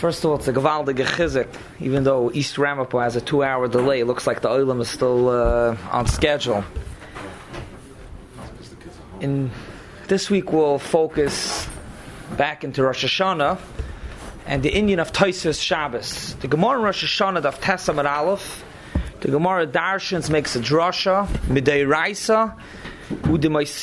First of all, it's a gewaldige chizuk. Even though East Ramapo has a 2-hour delay, it looks like the Olam is still on schedule. In this week, we'll focus back into Rosh Hashanah and the Indian of Tosfos Shabbos. The Gemara in Rosh Hashanah, Daf Tes Amud Aleph, the Gemara Darshans makes a drasha, Midei Raisa, the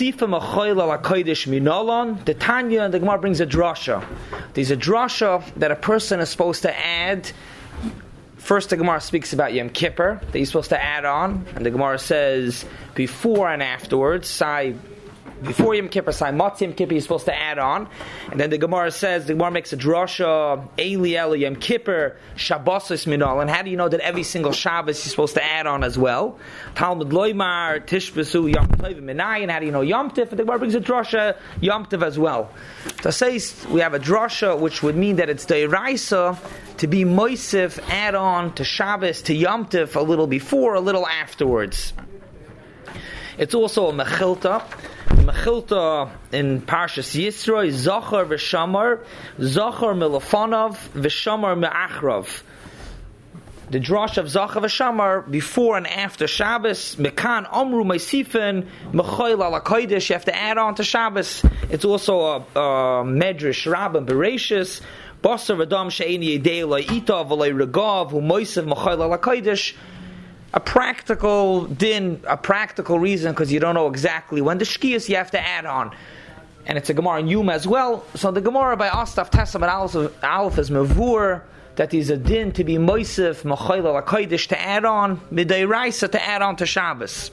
Tanya and the Gemara brings a drasha. There's a drasha that a person is supposed to add. First, the Gemara speaks about Yom Kippur that he's supposed to add on, and the Gemara says before and afterwards. Before Yom Kippur, Motzi Yom Kippur, you're supposed to add on, and then the Gemara makes a drasha, Eli Yom Kippur, Shabbosos Minol, and how do you know that every single Shabbos you're supposed to add on as well? Talmud Loimar, Tishbesu, Yom Tov, Minayin, how do you know Yom Tiv? And the Gemara brings a drasha, Yom Tiv as well. To say we have a drasha, which would mean that it's Deiraisa to be Moisif, add on to Shabbos, to Yom Tiv, a little before, a little afterwards. It's also a Mechilta. Mechilta in Parshas Yisro is Zachar v'Shamar, Zachar milafanov v'Shamar me'achrav. The drash of Zachar v'Shamar before and after Shabbos. Mekan Omru Meisifen Mechoil ala Kodesh. You have to add on to Shabbos. It's also a Medrash Rabbah Bereshis. Basar v'Dam she'eni yedei lo ita v'lo regav hu Moisev Mechoil ala Kodesh. A practical reason, because you don't know exactly when the Shkias you have to add on. And it's a Gemara in Yuma as well. So the Gemara by Ostaf Tesam and Aleph is Mavur, that is a din to be Moisef, Mechoil ala Kodesh, to add on, Midei Raisa, to add on to Shabbos.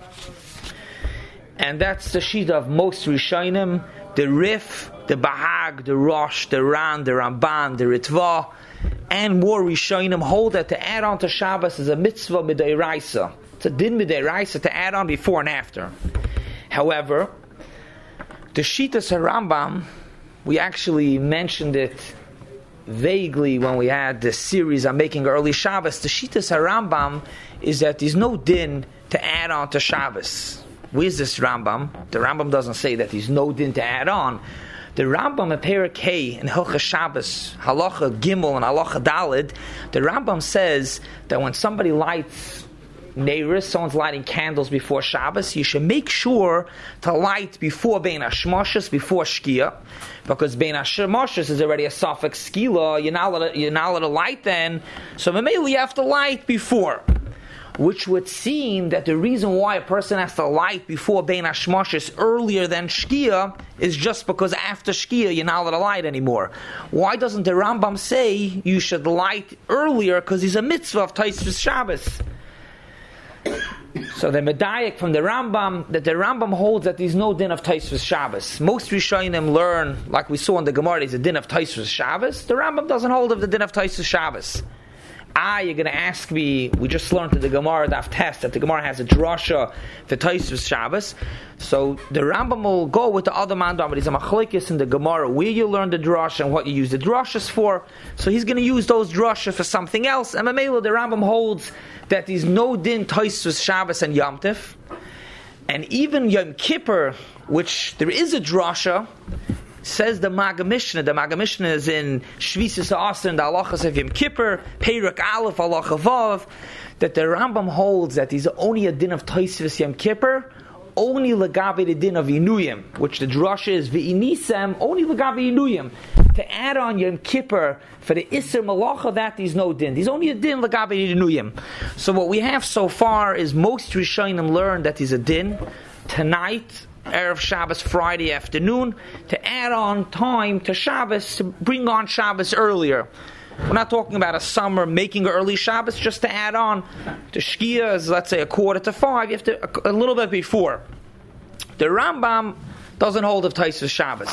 And that's the sheet of most Rishonim, the Rif, the Bahag, the Rosh, the Ran, the Ramban, the Ritva, and more Rishonim hold that to add on to Shabbos is a mitzvah midei raisa. It's a din midei raisa to add on before and after. However, the Shitas HaRambam, we actually mentioned it vaguely when we had this series on making early Shabbos. The Shitas HaRambam is that there's no din to add on to Shabbos. Where's this Rambam? The Rambam doesn't say that there's no din to add on. The Rambam in Perek Hey in Hilchos Shabbos, Halacha Gimel and Halacha Daled, the Rambam says that when somebody lights neiros, someone's lighting candles before Shabbos, you should make sure to light before Bein HaShmoshes, before Shkia, because Bein HaShmoshes is already a suffix Skila, you're not allowed to light then, so maybe you have to light before. Which would seem that the reason why a person has to light before Bein HaShmoshes earlier than Shkia is just because after Shkia you're not allowed to light anymore. Why doesn't the Rambam say you should light earlier, because he's a mitzvah of Tosfos Shabbos? So the Medayik from the Rambam, that the Rambam holds that there's no din of Tosfos Shabbos. Most Rishonim learn, like we saw in the Gemara, there's a din of Tosfos Shabbos. The Rambam doesn't hold of the din of Tosfos Shabbos. You're going to ask me, we just learned in the Gemara Daf Tes that the Gemara has a drasha for Tosfos Shabbos. So the Rambam will go with the other mandam, but he's a machlokes in the Gemara where you learn the drasha and what you use the drashas for. So he's going to use those drashas for something else. And Mamela, the Rambam holds that there's no din Tosfos Shabbos and Yom Tiv. And even Yom Kippur, which there is a drasha, says the Maga Mishnah. The Maga Mishnah is in Shvisas Ha'asr and the Halachas of Yom Kippur, Perek Aleph, Halacha Vav, that the Rambam holds that there's only a din of Tosfos Yom Kippur, only legabe the din of Inuyim, which the drasha is V'inisem, only legabe Inuyim. To add on Yom Kippur for the Isser Malacha, that there's no din. There's only a din legabe Inuyim. So what we have so far is most Rishonim learn that there's a din tonight, Erev Shabbos, Friday afternoon, to add on time to Shabbos, to bring on Shabbos earlier. We're not talking about a summer making early Shabbos, just to add on. The Shkia is, let's say, 4:45, you have to, a little bit before. The Rambam doesn't hold of Tosfos Shabbos.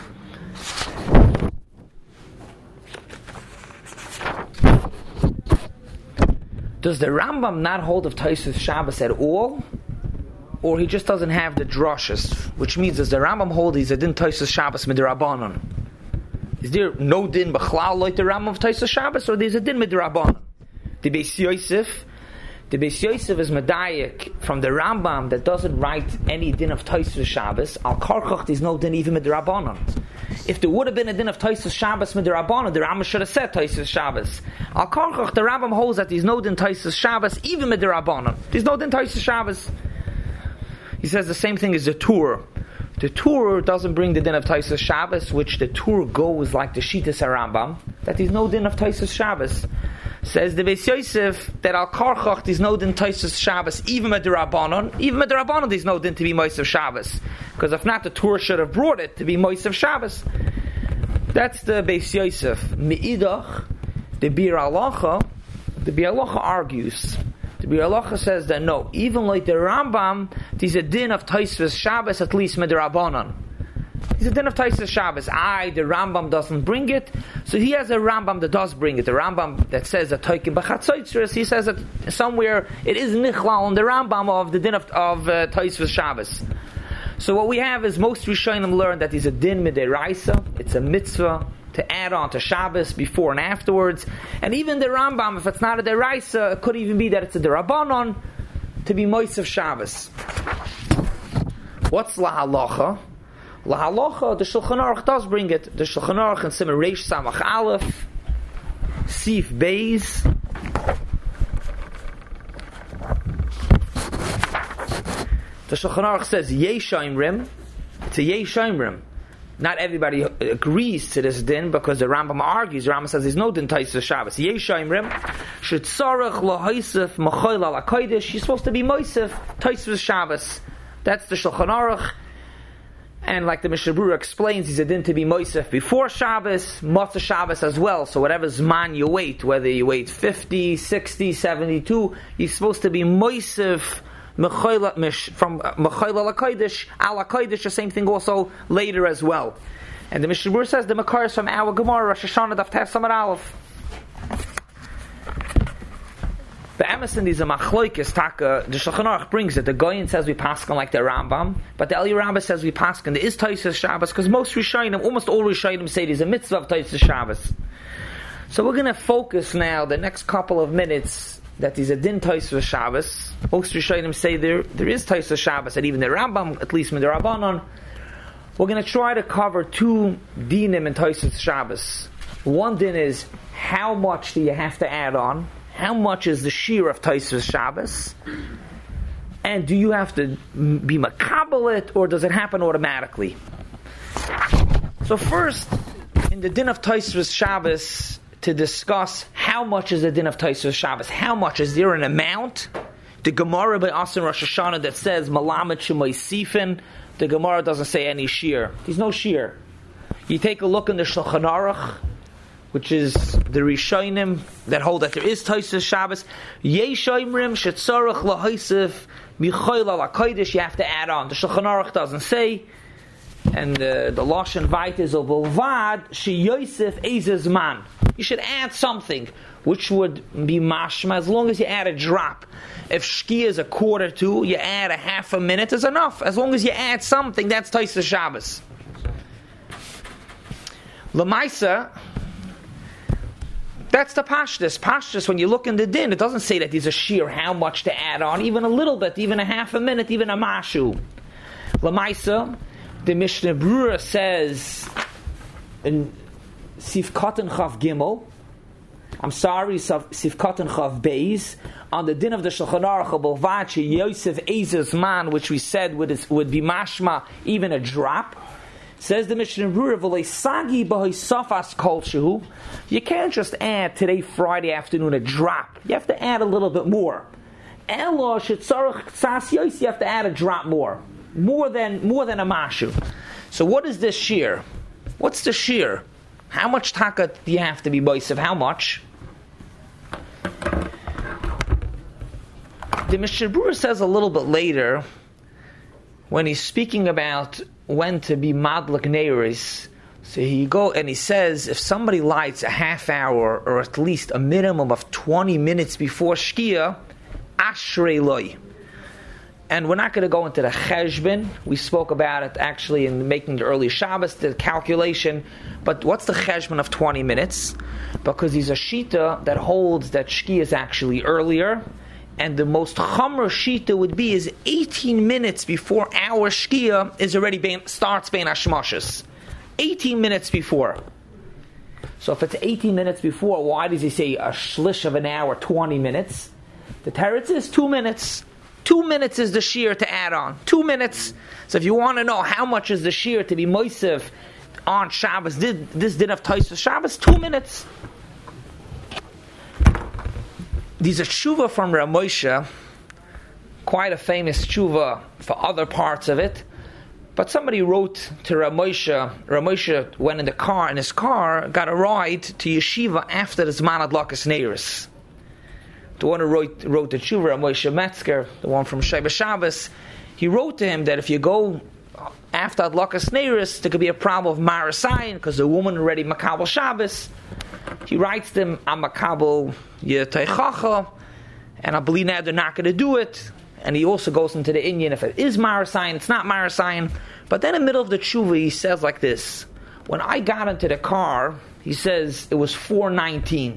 Does the Rambam not hold of Tosfos Shabbos at all? Or he just doesn't have the drashas, which means does the Rambam hold he's a din Tosfos Shabbos midrabanan? Is there no din b'chlal like the Rambam of Tosfos Shabbos, or there's a din midrabanan? The Beis Yosef is medayik from the Rambam that doesn't write any din of Tosfos Shabbos. Al karchach there's no din even midrabanan. If there would have been a din of Taisus Shabbos Midirabana, the Rambam should have said Taisus Shabbos. Al Karchach, the Rambam holds that there's no din Taisus Shabbos, even Midirabana. There's no din Taisus Shabbos. He says the same thing as the Tur. The Tur doesn't bring the din of Taisus Shabbos, which the Tur goes like the Shittas Rambam, that there's no din of Taisus Shabbos. Says the Beis Yosef that Al Karchach there's no din Taisus Shabbos, even Midirabana. Even Midirabana there's no din to be Moisav Shabbos. Because if not, the Tur should have brought it to be Moisav Shabbos. That's the Beis Yosef. Me'idach, the Bir Halacha argues. The Bir Halacha says that no, even like the Rambam, there's a din of Taisus Shabbos at least Midirabana. There's a din of Taisus Shabbos. The Rambam doesn't bring it, so he has a Rambam that does bring it. The Rambam that says that Toikim B'Chatzotzres, he says that somewhere it is Nichlal on the Rambam of the din of Taisus Shabbos. So what we have is most Rishonim learn that there's a din midiraisa. It's a mitzvah to add on to Shabbos before and afterwards. And even the Rambam, if it's not a deraisa, it could even be that it's a derabanan to be moisav Shabbos. What's lahalacha? Lahalacha, the Shulchan Aruch does bring it. The Shulchan Aruch in Simon Reish Samach Aleph, Sif Beis. The Shulchan Aruch says Yeshaimrim. It's a Yeshaimrim. Not everybody agrees to this din because the Rambam argues. The Rambam says there's no din Taisus Shabbos. Yeshaimrim shetzarech lahaisef machoil ala kodesh. She's supposed to be moisef Taisus Shabbos. That's the Shulchan Aruch. And like the Mishnah Berurah explains, he's a din to be moisef before Shabbos, Motzah Shabbos as well. So whatever zman you wait, whether you wait 50, 60, 72, you're supposed to be moisef from Mechoil ala Kodesh, the same thing also later as well. And the Mishnah Berurah says the Makar is from our Gemara, Rosh Hashanah, Daf Tes Samar Aleph. The Emerson is a machloikis taka. The Shulchan Aruch brings it. The Goyen says we paskin like the Rambam, but the Eli Rambam says we paskin. There is Taisus Shabbos because most Rishonim, almost all Rishonim, say there's a mitzvah of Taisus Shabbos. So we're going to focus now the next couple of minutes that there's a din Taisus Shabbos. Most Rishonim say there is Taisus Shabbos, and even the Rambam, at least Midirabbanan. We're going to try to cover two dinim in Taisus Shabbos. One din is how much do you have to add on? How much is the shear of Taisus Shabbos? And do you have to be makabel it, or does it happen automatically? So first, in the din of Taisus Shabbos, to discuss how much is the din of Taisus Shabbos, how much is there an amount? The Gemara by Asin Rosh Hashanah that says Malamet Shemay Sifin, the Gemara doesn't say any shear. There's no shear. You take a look in the Shulchan Aruch, which is the Rishonim that hold that there is Taisus Shabbos. Yeshaimrim shetzarech lahaisef michoil ala kodesh. You have to add on. The Shulchan Aruch doesn't say, and the Lashon Vayt is obolvad sheyosef ezes man. You should add something, which would be mashma as long as you add a drop. If shkia is a quarter to, you add a half a minute is enough. As long as you add something, that's Taisus Shabbos. Lamaisa. That's the pashtus. Pashtus, when you look in the din, it doesn't say that there's a shear, how much to add on, even a little bit, even a half a minute, even a mashu. Lamaisa, the Mishnah Berurah says in Sifkat Chav Gimel, Sifkat Chav Beis, on the din of the Shulchan Aruch Bolvachi Yosef Ezes man, which we said would be mashma, even a drop. Says the Mishnah Berurah, "V'leisagi b'hoisafas kol shehu." You can't just add today, Friday afternoon, a drop. You have to add a little bit more. Elo shetzarich tzas yos. You have to add a drop more than a mashu. So what is this shear? What's the shear? How much taka do you have to be boisav? How much? The Mishnah Berurah says a little bit later, when he's speaking about when to be madlik neiris, so he says if somebody lights a half hour or at least a minimum of 20 minutes before shkia, ashrei loy. And we're not going to go into the cheshbon. We spoke about it actually in making the early Shabbos, the calculation. But what's the cheshbon of 20 minutes? Because he's a shita that holds that shkia is actually earlier. And the most chomer shita would be is 18 minutes before our shkia is already starts bein hashmashas. 18 minutes before. So if it's 18 minutes before, why does he say a shlish of an hour, 20 minutes? The teretz is 2 minutes. 2 minutes is the shear to add on. 2 minutes. So if you want to know how much is the shear to be moisef on Shabbos, this din of Tosfos Shabbos, 2 minutes. There's a tshuva from Rav Moshe, quite a famous tshuva for other parts of it. But somebody wrote to Rav Moshe. Rav Moshe went in his car, got a ride to yeshiva after the Zman Adlakas Neiros. The one who wrote the tshuva, Rav Moshe Metzger, the one from Sheba Shabbos, he wrote to him that if you go after Adlakas Neiros, there could be a problem of Marasayin, because the woman already Makabel Shabbos. He writes to him, I'm Makabel Yeteichacha, and I believe now they're not going to do it. And he also goes into the Indian, if it is Marasayin, it's not Marasayin. But then in the middle of the tshuva, he says like this. When I got into the car, he says it was 4:19.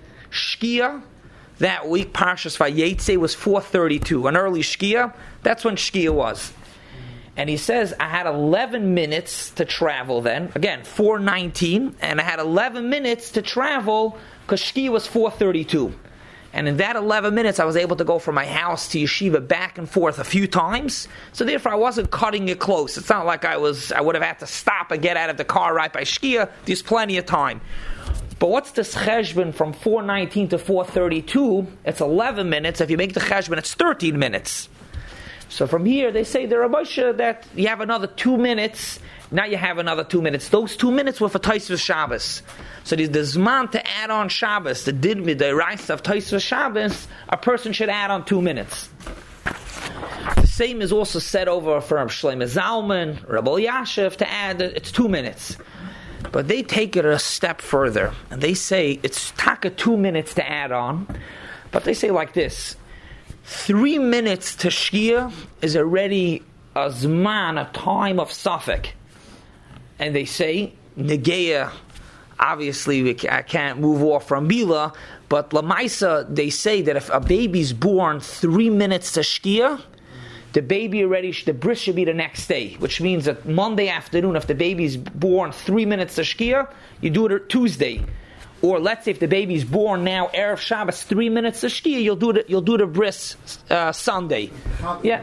Shkia, that week, Parshas Vayetze, was 4:32. An early Shkia, that's when Shkia was. And he says, I had 11 minutes to travel then. Again, 4:19. And I had 11 minutes to travel because Shkia was 4:32. And in that 11 minutes, I was able to go from my house to yeshiva back and forth a few times. So therefore, I wasn't cutting it close. It's not like I would have had to stop and get out of the car right by Shkia. There's plenty of time. But what's this cheshbon from 4:19 to 4:32? It's 11 minutes. If you make the cheshbon, it's 13 minutes. So from here, they say, the Rav Moshe, that you have another 2 minutes. Now you have another 2 minutes. Those 2 minutes were for Tosfos Shabbos. So there's the Zman to add on Shabbos, the din with the rights of Tosfos Shabbos, a person should add on 2 minutes. The same is also said over for Shlomo Zalman, Rabbi Yashiv, to add, it's 2 minutes. But they take it a step further, and they say it's taka 2 minutes to add on, but they say like this, 3 minutes to Shkia is already a Zman, a time of Safek. And they say, Negeya, obviously I can't move off from Bila, but Lamaisa, they say that if a baby's born 3 minutes to Shkia, the baby already, the bris should be the next day, which means that Monday afternoon, if the baby's born 3 minutes to Shkia, you do it Tuesday. Or let's say if the baby's born now, Erev Shabbos, 3 minutes to Shkia, you'll do the bris Sunday. Yeah.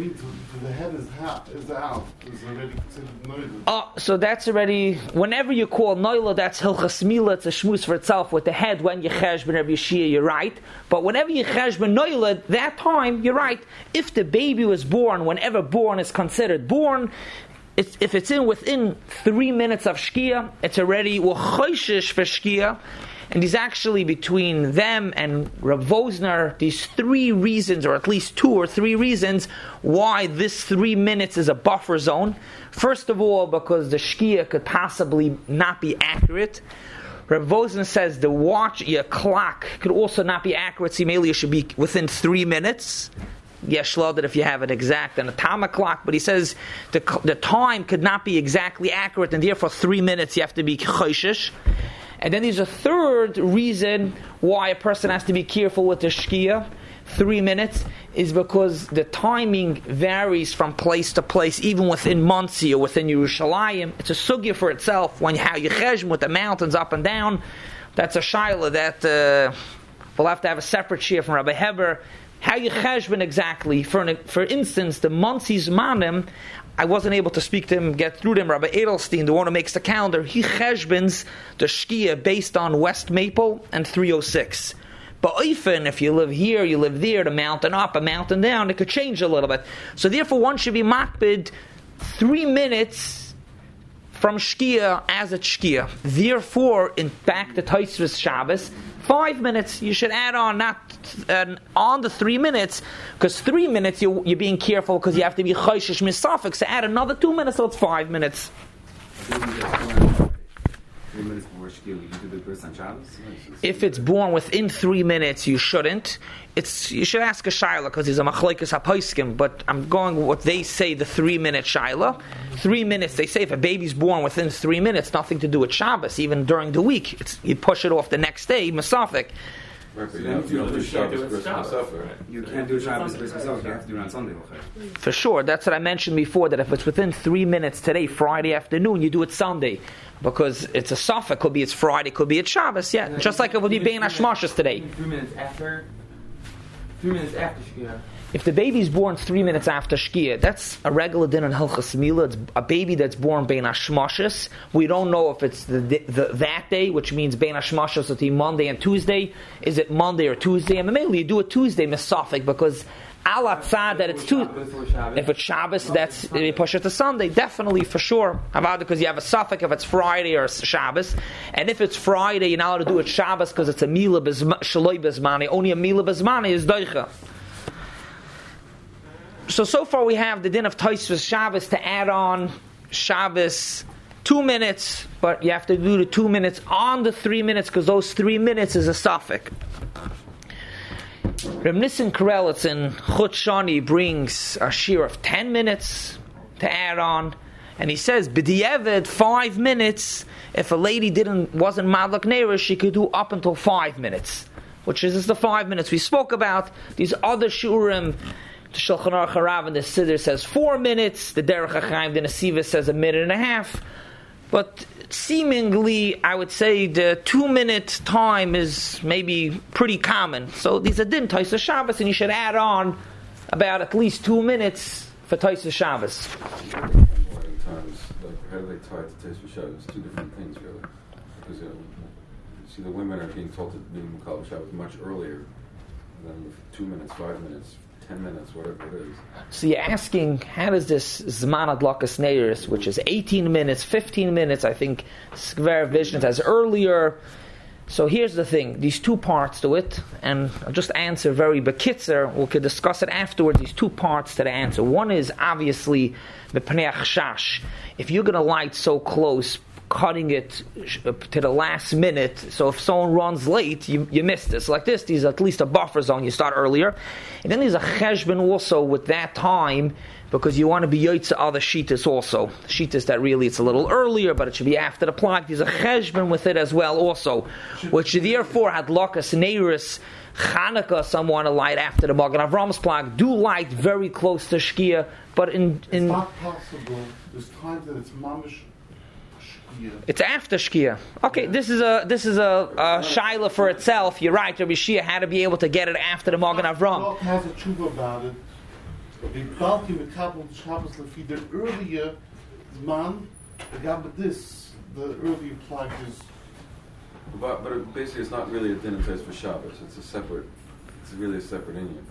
The head is out. Is already considered noila. So that's already, whenever you call noila, that's hilchas mila, it's a shmuz for itself with the head. When you cheshbon Rabbi Yeshia, you're right. But whenever you cheshbon noila, that time, you're right. If the baby was born, whenever born is considered born, if it's within 3 minutes of Shkia, it's already choishish for Shkia. And there's actually between them and Rav Vosner, these 3 reasons, or at least 2 or 3 reasons, why this 3 minutes is a buffer zone. First of all, because the Shkia could possibly not be accurate. Rav Vosner says the watch, your clock, could also not be accurate. So maybe it should be within 3 minutes. Yes, that if you have an exact and atomic clock, but he says the time could not be exactly accurate, and therefore 3 minutes you have to be choishish. And then there's a third reason why a person has to be careful with the Shkia, 3 minutes, is because the timing varies from place to place, even within Monsey or within Yerushalayim. It's a sugya for itself, how you cheshbon with the mountains up and down. That's a shaila that we'll have to have a separate shir from Rabbi Heber. How you cheshbon exactly? For instance, the Monsey Zmanim, I wasn't able to speak to him, get through to him. Rabbi Edelstein, the one who makes the calendar, he cheshbons the Shkia based on West Maple and 306. But often, if you live here, you live there, the mountain up, a mountain down, it could change a little bit. So therefore, one should be makbid 3 minutes from Shkia as a Shkia. Therefore, back to Tosfos Shabbos, 5 minutes, you should add on, not on the 3 minutes, because 3 minutes you're being careful because you have to be choishish misafik, so add another 2 minutes, so it's 5 minutes. 3 minutes before Shkia, you do the bris on Shabbos? If it's born within 3 minutes, you shouldn't. You should ask a shaila because he's a machlokes haposkim. But I'm going with what they say, the 3 minute shaila. 3 minutes. They say if a baby's born within 3 minutes, nothing to do with Shabbos. Even during the week, you push it off the next day, masafik. Right, So but then you don't do you can't do Shabbos, it Bris Shabbos. Masafah. You can't do Shabbos Bris Masafah. You have to do it on Sunday. For sure, that's what I mentioned before, that if it's within 3 minutes today, Friday afternoon, you do it Sunday. Because it's a Safek, could be it's Friday, could be it's Shabbos, yeah. Just like it would be Bein Hashmashas today. 3 minutes after. 3 minutes after Shkia. If the baby's born 3 minutes after Shkia, that's a regular din in Hilchas Mila. It's a baby that's born Bein Hashmashas. We don't know if it's that day, which means Bein Hashmashas will be Monday and Tuesday. Is it Monday or Tuesday? And mainly you do it Tuesday, Misafek, because Al Atzad that it's Tuesday. If it's Shabbos, that's you push it to Sunday, definitely for sure. About because you have a suffix if it's Friday or Shabbos, and if it's Friday, you're not allowed to do it Shabbos because it's a Mila Shaloi Bezmani. Only a Mila Bezmani is Doicha. So far we have the din of Tosfos Shabbos to add on Shabbos 2 minutes, but you have to do the 2 minutes on the 3 minutes because those 3 minutes is a suffix. Reb Nissen Karelitz in Chut Shani brings a shear of 10 minutes to add on, and he says b'di'evet 5 minutes. If a lady wasn't madlak neiros, she could do up until 5 minutes, which is the 5 minutes we spoke about. These other shurim, the Shulchan Aruch Harav and the Siddur says 4 minutes. The Derech HaChaim, the Nesiva says 1.5 minutes. But seemingly, I would say the 2 minute time is maybe pretty common. So these are din Tosfos Shabbos, and you should add on about at least 2 minutes for Tosfos Shabbos. Times, like, how do they tie it to Tosfos Shabbos? Two different things, really. Because see, the women are being told to do Makal Shabbos much earlier than 2 minutes, 5 minutes, 10 minutes, whatever it is. So you're asking, how does this Zman Adlakas Neiros, which is 18 minutes, 15 minutes, I think Skver Vision has earlier. So here's the thing, these two parts to it, and I'll just answer very bekitzer, we could discuss it afterwards, these two parts to the answer. One is obviously the Pnei Chash. If you're going to light so close, cutting it to the last minute, so if someone runs late, you miss this. Like this, there's at least a buffer zone, you start earlier. And then there's a cheshbon also with that time, because you want to be yotze other shitas also. Shitas that really it's a little earlier, but it should be after the plug. There's a cheshbon with it as well also, which therefore had Lakas Neiros, Chanukah, some want to light after the Magen Avram's plug, do light very close to Shkia, but it's not possible. There's times that it's mamish. It's after Shkia. Okay, this is a shaila for itself. You're right. Rabbi Shia had to be able to get it after the Magen Avram. Has a tshuva about it. The Balti Mekabel Shabbos Lefi, the earlier man, the earlier plug is. But basically, it's not really a din and for Shabbos. It's really a separate Indian.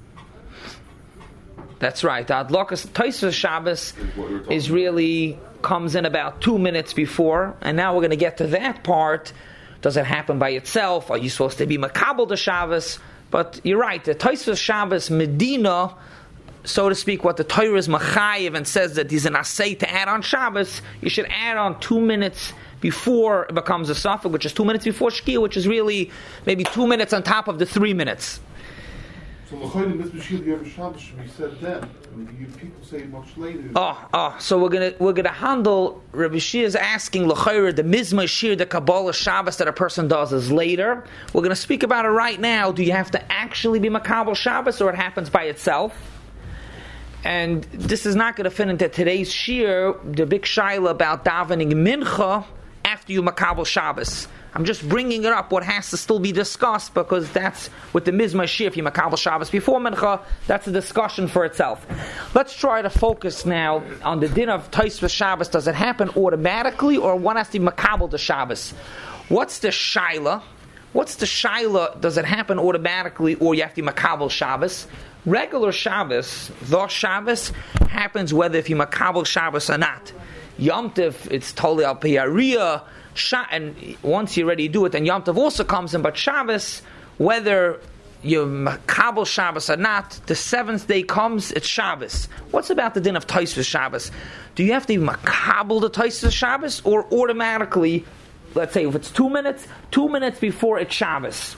That's right. The Adlokas Tosfos Shabbos is really comes in about 2 minutes before, and now we're going to get to that part. Does it happen by itself? Are you supposed to be Makabel the Shabbos? But you're right. The Tosfos Shabbos Medina, so to speak, what the Torah is Machayev and says that he's an asay to add on Shabbos, you should add on 2 minutes before it becomes a suffix, which is 2 minutes before Shkia, which is really maybe 2 minutes on top of the 3 minutes. So L'chayim Mitzvah Yom Shabbos should be said then. People say much later. So we're gonna handle. Rabbi Shia is asking L'chayim the Mizmah Shir, the Kabbalah Shabbos that a person does is later. We're gonna speak about it right now. Do you have to actually be Makabel Shabbos, or it happens by itself? And this is not going to fit into today's shir, the big shaila about davening mincha after you Makabel Shabbos. I'm just bringing it up, what has to still be discussed, because that's with the Mizmah Shir, if you Makabel Shabbos before Mincha, that's a discussion for itself. Let's try to focus now on the din of Tosfos Shabbos. Does it happen automatically, or one has to be Makabel the Shabbos? What's the shaila? Does it happen automatically, or you have to be Makabel Shabbos? Regular Shabbos, the Shabbos, happens whether if you Makabel Shabbos or not. Yom Tov, it's totally al piyariya, and once you already do it, then Yom Tov also comes in, but Shabbos, whether you Makabel Shabbos or not, the seventh day comes, it's Shabbos. What's about the din of Tosfos Shabbos? Do you have to Makabel the Tosfos Shabbos, or automatically, let's say if it's 2 minutes before it's Shabbos?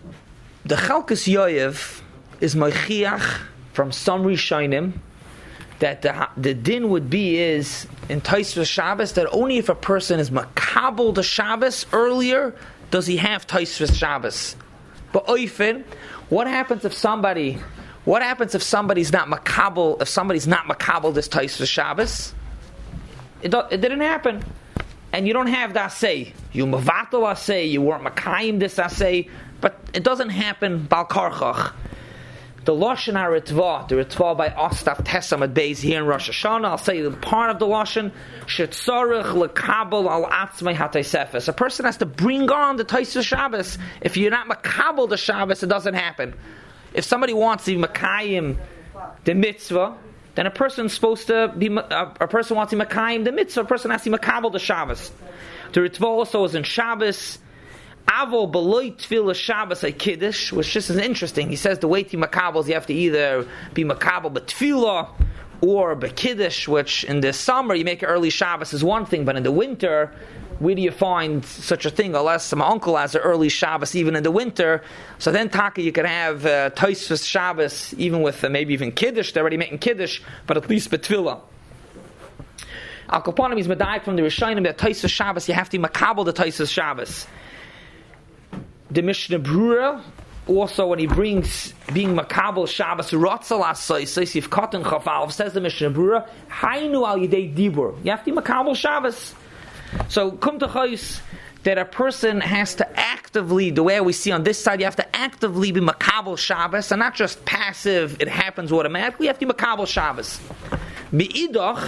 The Chalkas Yoyev is Mochiach from some Rishonim that the din would be is in Tosfos Shabbos that only if a person is makabel the Shabbos earlier does he have Tosfos Shabbos. But oifen, what happens if somebody's not makabel? If somebody's not makabel this Tosfos Shabbos, it didn't happen, and you don't have the asay. You mavatal asay, you weren't makayim this asay, but it doesn't happen bal karchach. The Lashon HaRitva, the Ritva by Ostaf Tesam at Beis here in Rosh Hashanah, I'll say the part of the Lashon, shetzarech lekabel al atzmei hataysefes. A person has to bring on the Tosfos Shabbos. If you're not makabel the Shabbos, it doesn't happen. If somebody wants to be makayim the mitzvah, then a person's supposed to be, a person wants to be makayim the mitzvah, a person has to be makabel the Shabbos. The Ritva also is in Shabbos. Avo beloy tefillah Shabbos a kiddush, which just is interesting. He says the way to makabel is you have to either be makabel b'tefillah or b'kiddush, which in the summer you make an early Shabbos is one thing, but in the winter, where do you find such a thing? Unless my uncle has an early Shabbos even in the winter, so then taka you could have Tosfos Shabbos even with maybe even kiddush. They're already making kiddush, but at least b'tefillah. Al Kaponim is medayik from the Rishonim that Tosfos Shabbos you have to be makabel the Tosfos Shabbos. The Mishnah Brura, also when he brings being makabel Shabbos Ratzal Asay Seisif Katan Chafalv, says the Mishnah Brura, Hainu al Yidei Dibur. You have to be makabel Shabbos. So come to Chayus that a person has to actively, the way we see on this side, you have to actively be makabel Shabbos, and not just passive. It happens automatically. You have to be makabel Shabbos. Meidach,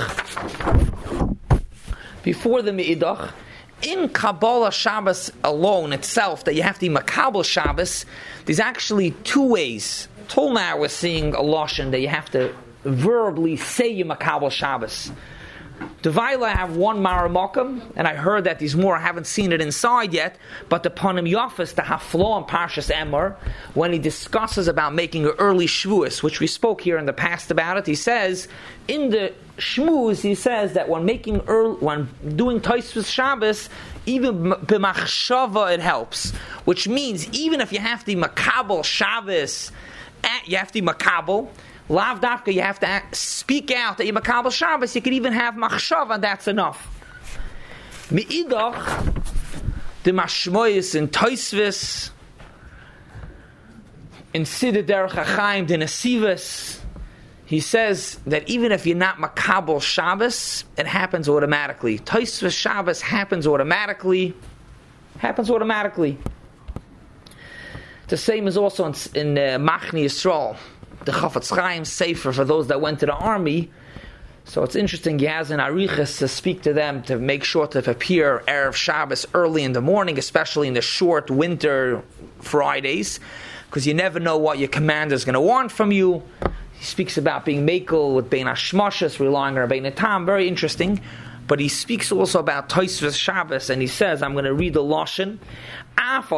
before the Meidach. In Kabbalah Shabbos alone itself, that you have to be makabel Shabbos, there's actually two ways. Till now we're seeing a lashon that you have to verbally say you makabel Shabbos. The Vaila have one Maramokim, and I heard that there's more. I haven't seen it inside yet, but the Panim Yafis, the Haflo and Parshas Emor, when he discusses about making an early Shavuos, which we spoke here in the past about it, he says, in the Shmuz, he says that when doing Tosfos Shabbos, even b'machshava it helps, which means even if you have to be makabel Shabbos, you have to be makabel. Lav dafka, you have to speak out that you makabel Shabbos. You could even have machshava, and that's enough. Meidach, the mashmoyis in Tosfos, in Siddur Derech HaChaim, the Nesivos, he says that even if you're not makabel Shabbos, it happens automatically. Tosfos Shabbos happens automatically. The same is also in Machni Yisrael, the Chafetz Chaim Sefer for those that went to the army. So it's interesting, he has an arichas to speak to them to make sure to appear Erev Shabbos early in the morning, especially in the short winter Fridays, because you never know what your commander is going to want from you. He speaks about being mekel with Bein Hashmashas, relying on Bein Tam, very interesting. But he speaks also about Tosfos Shabbos, and he says, I'm going to read the Lashon. That's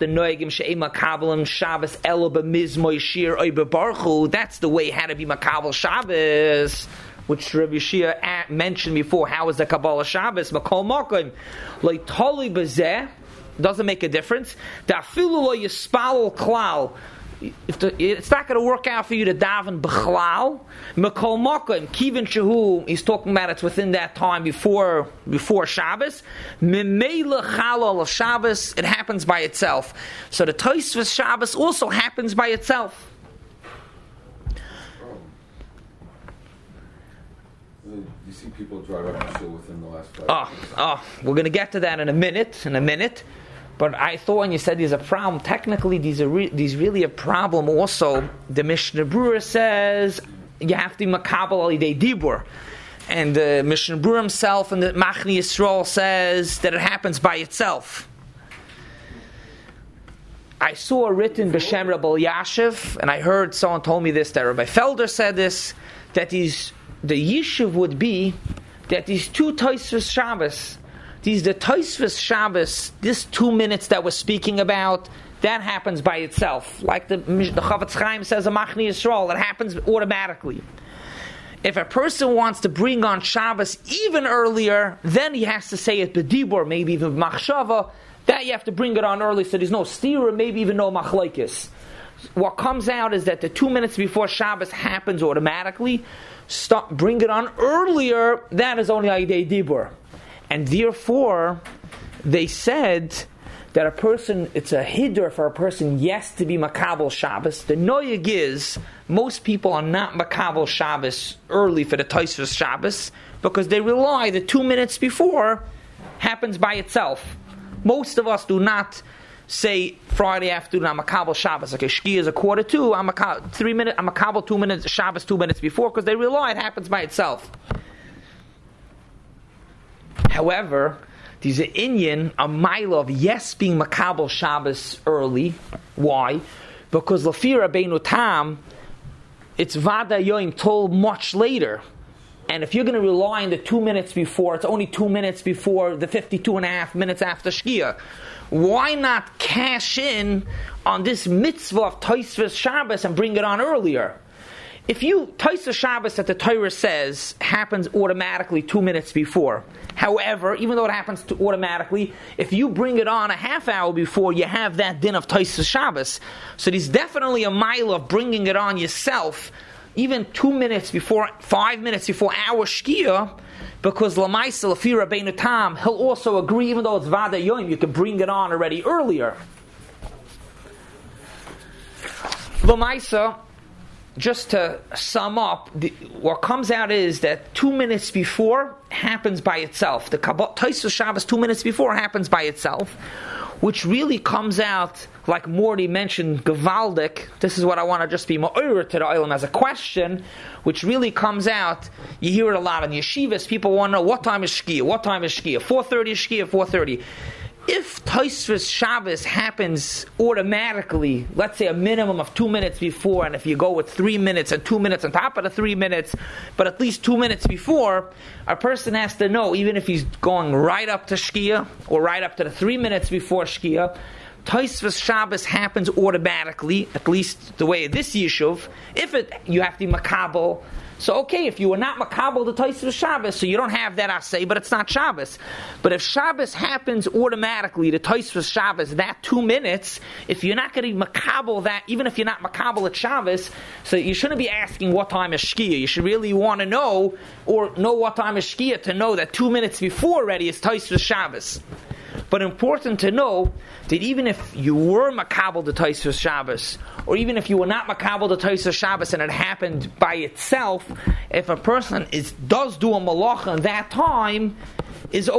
the way how to be makabel Shabbos, which Rabbi Shia mentioned before. How is the Kabbalah Shabbos? Makol Makom Lo Toli Bezeh, doesn't make a difference. Da'afilu lo yispalel klal. It's not going to work out for you to daven b'chlal. Mekol makom kivin shehu. He's talking about it's within that time before Shabbos. Memela chalal of Shabbos. It happens by itself. So the Tosfos Shabbos also happens by itself. You see people drive up to shul within the last 5 minutes. We're going to get to that in a minute. But I thought when you said there's a problem, technically there's really a problem also. The Mishnah Brura says you have to be makabel al yidei dibur. And the Mishnah Brura himself and the Machni Yisrael says that it happens by itself. I saw a written b'shem Rabbi Yashiv, and I heard someone told me this, that Rabbi Felder said this, that the yishuv would be that these two Tosfos Shabbos, the Tosfos Shabbos, this 2 minutes that we're speaking about, that happens by itself. Like the Chafetz Chaim says, a Machni Yisrael, it happens automatically. If a person wants to bring on Shabbos even earlier, then he has to say it b'dibur, maybe even machshava. That you have to bring it on early, so there's no stira, maybe even no machlokes. what comes out is that the 2 minutes before Shabbos happens automatically. Bring it on earlier, that is only Aidei Dibur. And therefore, they said that a person, it's a hiddur for a person, yes, to be Makabel Shabbos. The noyeg is, most people are not Makabel Shabbos early for the Tosfos Shabbos, because they rely the 2 minutes before happens by itself. Most of us do not say Friday afternoon, I'm Makabel Shabbos, okay, Shkia is 1:45, I'm Makabel 2 minutes, Shabbos 2 minutes before, because they rely it happens by itself. However, there's an inyan, a mile of yes being Makabel Shabbos early. Why? Because Lafi Rabbeinu Tam, it's Vada Yoim told much later. And if you're going to rely on the 2 minutes before, it's only 2 minutes before the 52.5 minutes after Shkia. Why not cash in on this mitzvah of Tosfos Shabbos and bring it on earlier? If Tosfos Shabbos that the Torah says happens automatically 2 minutes before. However, even though it happens automatically, if you bring it on a half hour before, you have that din of Tosfos Shabbos. So there's definitely a mile of bringing it on yourself, even 2 minutes before, 5 minutes before our Shkia, because Lamaisa, Lafi Rabbeinu Tam, he'll also agree, even though it's Vada Yoim, you can bring it on already earlier. Lamaisa, just to sum up, what comes out is that 2 minutes before happens by itself. The Tosfos Shabbos 2 minutes before happens by itself, which really comes out, like Morty mentioned, Gavaldik. This is what I want to just be ma'or to the Olam as a question, which really comes out. You hear it a lot in yeshivas. People want to know what time is Shkia. What time is Shkia? 4:30 is Shkia. 4:30. If Tosfos Shabbos happens automatically, let's say a minimum of 2 minutes before, and if you go with 3 minutes and 2 minutes on top of the 3 minutes, but at least 2 minutes before, a person has to know, even if he's going right up to Shkia, or right up to the 3 minutes before Shkia, Tosfos Shabbos happens automatically, at least the way of this Yishuv. If you have to be Makabel, so okay, if you were not Makabel the Tosfos Shabbos, so you don't have that asay, but it's not Shabbos. But if Shabbos happens automatically, the Tosfos Shabbos, that 2 minutes, if you're not going to be Makabel that, even if you're not Makabel at Shabbos, so you shouldn't be asking what time is Shkia. You should really want to know, or know what time is Shkia, to know that 2 minutes before already is Tosfos Shabbos. But important to know that even if you were Makabel the Tosfos Shabbos, or even if you were not Makabel the Tosfos Shabbos and it happened by itself, if a person does do a malacha in that time, it's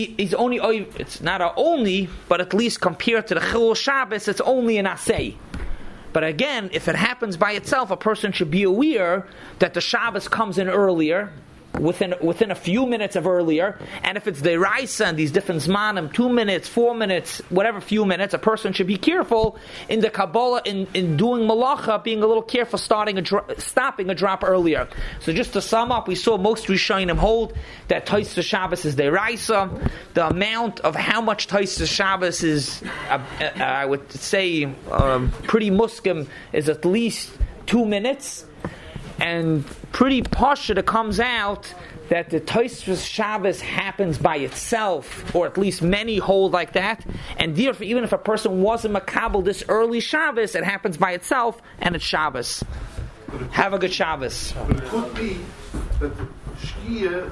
not a only, but at least compared to the Chilul Shabbos, it's only an asay. But again, if it happens by itself, a person should be aware that the Shabbos comes in earlier, within a few minutes of earlier, and if it's the Raisa and these different Zmanim, 2 minutes, 4 minutes, whatever few minutes, a person should be careful in the Kabbalah, in doing Malacha, being a little careful, stopping a drop earlier. So just to sum up, we saw most Rishonim hold that Tosfos Shabbos is the Raisa. The amount of how much Tosfos Shabbos is, I would say, pretty muskim, is at least 2 minutes. And pretty posh it comes out that the Tosfos Shabbos happens by itself, or at least many hold like that. And therefore, even if a person wasn't Makabel this early Shabbos, it happens by itself, and it's Shabbos. Have a good Shabbos. But it could be that the Shkia